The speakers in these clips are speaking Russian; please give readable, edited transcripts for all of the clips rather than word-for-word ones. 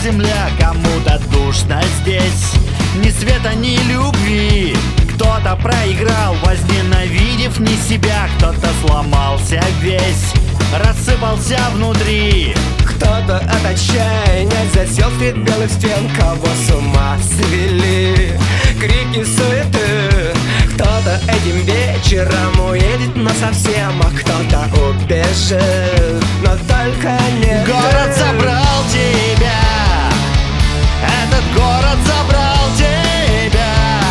земля, кому-то душно здесь. Ни света, ни любви. Кто-то проиграл, возненавидев не себя. Кто-то сломался весь, рассыпался внутри. Кто-то от отчаяния засел средь белых стен. Кого с ума свели крики суеты. Кто-то этим вечером уедет насовсем, а кто-то убежит, но только не Город ты. забрал тебя, этот город забрал тебя.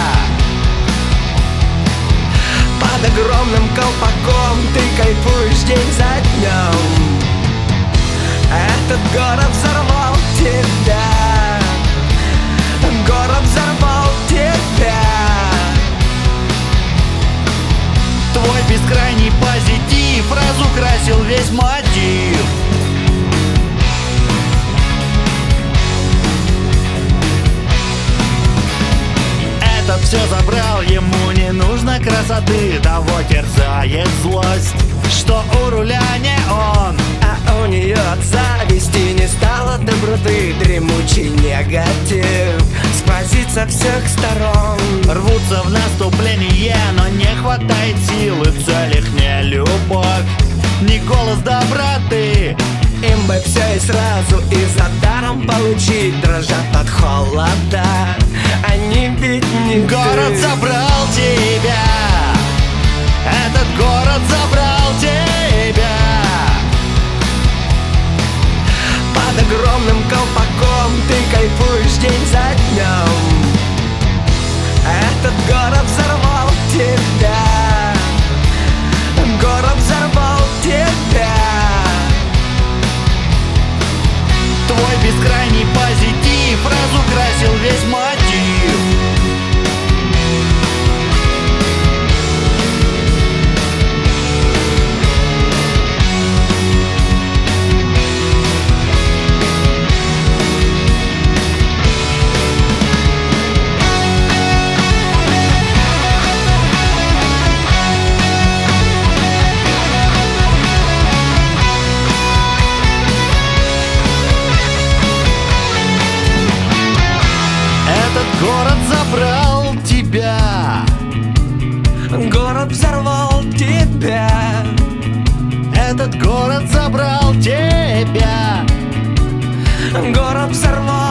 Под огромным колпаком ты кайфуешь день за днем. Этот город взорвал тебя. Город взорвал тебя. Твой бескрайний позитив разукрасил весь мотив. Этот все забрал, ему не нужно красоты. Того терзает злость, что у руля не он. А у нее от зависти не стало доброты. Дремучий негатив сквозит со всех сторон. Рвутся в наступление, но не хватает силы. В целях не любовь, не голос доброты. Им бы все и сразу, и за даром получить. Дрожат от холода, они ведь не Город ты. забрал тебя, этот город забрал тебя. Под огромным колпаком ты кайфуешь день за днем. Этот город взорвал тебя. Город взорвал тебя. Твой бескрайний позитив разукрасил весь мотив. Город забрал тебя. Город взорвал тебя. Этот город забрал тебя. Город взорвал